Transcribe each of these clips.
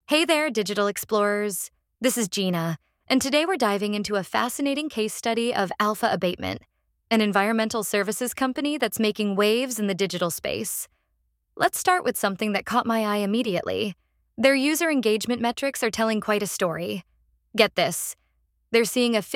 Hey there, digital explorers. This is Gina, and today we're diving into a fascinating case study of Alpha Abatement, an environmental services company that's making waves in the digital space. Let's start with something that caught my eye immediately. Their user engagement metrics are telling quite a story. Get this, they're seeing a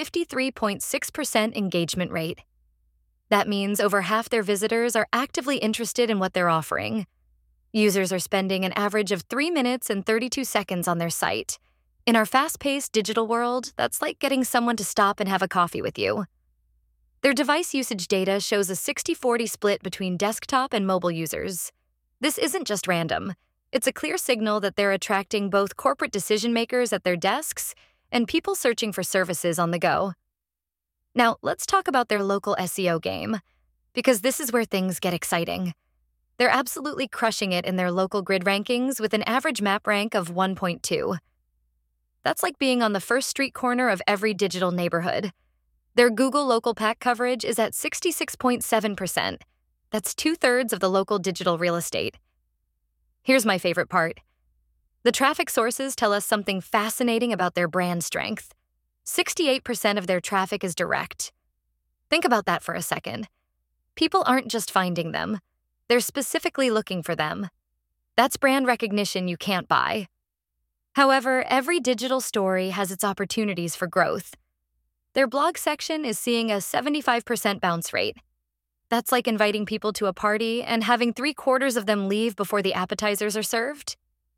53.6% engagement rate. That means over half their visitors are actively interested in what they're offering. Users are spending an average of 3 minutes and 32 seconds on their site. In our fast-paced digital world, that's like getting someone to stop and have a coffee with you. Their device usage data shows a 60-40 split between desktop and mobile users. This isn't just random. It's a clear signal that they're attracting both corporate decision-makers at their desks and people searching for services on the go. Now, let's talk about their local SEO game, because this is where things get exciting. They're absolutely crushing it in their local grid rankings with an average map rank of 1.2. That's like being on the first street corner of every digital neighborhood. Their Google local pack coverage is at 66.7%. That's 2/3 of the local digital real estate. Here's my favorite part. The traffic sources tell us something fascinating about their brand strength. 68% of their traffic is direct. Think about that for a second. People aren't just finding them. They're specifically looking for them. That's brand recognition you can't buy. However, every digital story has its opportunities for growth. Their blog section is seeing a 75% bounce rate. That's like inviting people to a party and having 3/4 of them leave before the appetizers are served.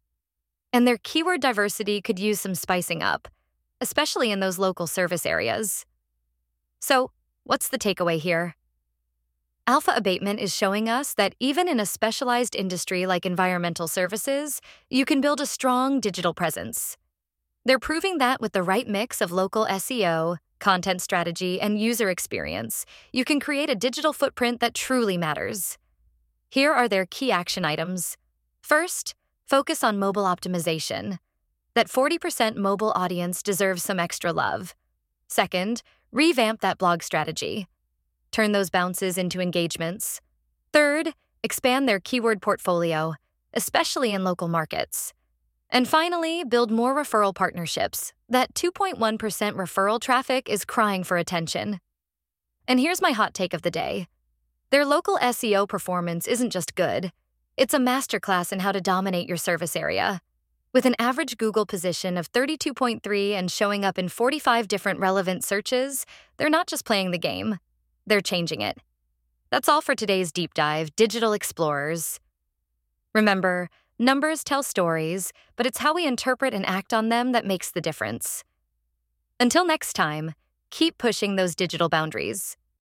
And their keyword diversity could use some spicing up, especially in those local service areas. So, what's the takeaway here? Alpha Abatement is showing us that even in a specialized industry like environmental services, you can build a strong digital presence. They're proving that with the right mix of local SEO, content strategy, and user experience, you can create a digital footprint that truly matters. Here are their key action items. First, focus on mobile optimization. That 40% mobile audience deserves some extra love. Second, revamp that blog strategy. Turn those bounces into engagements. Third, expand their keyword portfolio, especially in local markets. And finally, build more referral partnerships. That 2.1% referral traffic is crying for attention. And here's my hot take of the day. Their local SEO performance isn't just good. It's a masterclass in how to dominate your service area. With an average Google position of 32.3 and showing up in 45 different relevant searches, they're not just playing the game. They're changing it. That's all for today's deep dive, Digital Explorers. Remember, numbers tell stories, but it's how we interpret and act on them that makes the difference. Until next time, keep pushing those digital boundaries.